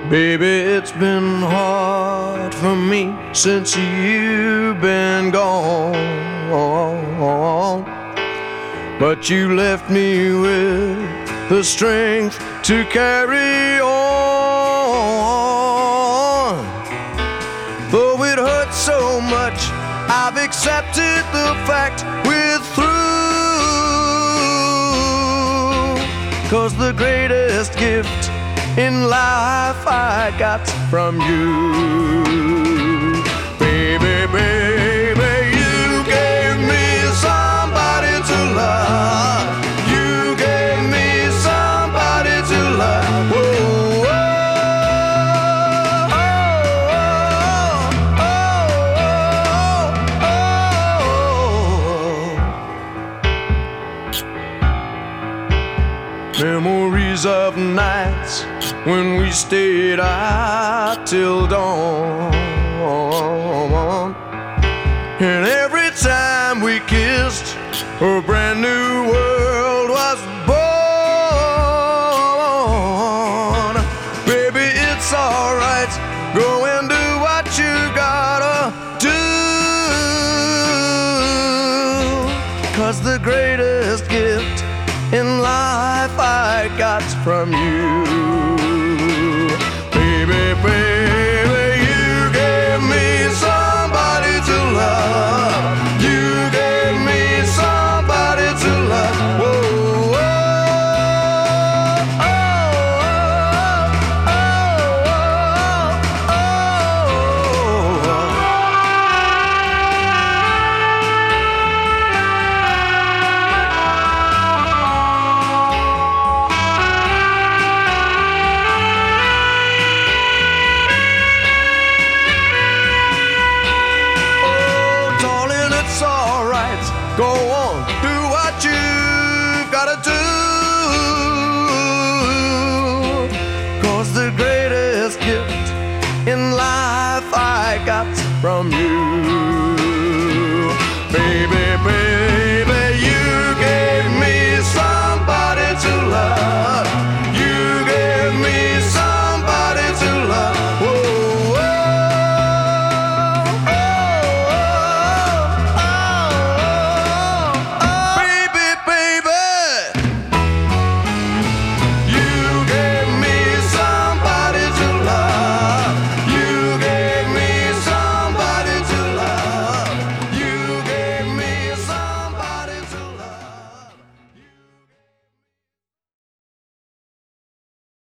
Baby, it's been hard for me since you've been gone, but you left me with the strength to carry on. Though it hurts so much, I've accepted the fact we're through. 'Cause the greatest gift in life I got from you. Baby, baby, you gave me somebody to love. You gave me somebody to love. Whoa, Memories of nights when we stayed out till dawn, and every time we kissed, a brand new world was born. Baby, it's alright, go and do what you gotta do, 'cause the greatest gift in life I got from you. Baby, baby, you gave me somebody to love. You gave me somebody to love. Whoa, go on, do what you've gotta do, 'cause the greatest gift in life I got from you.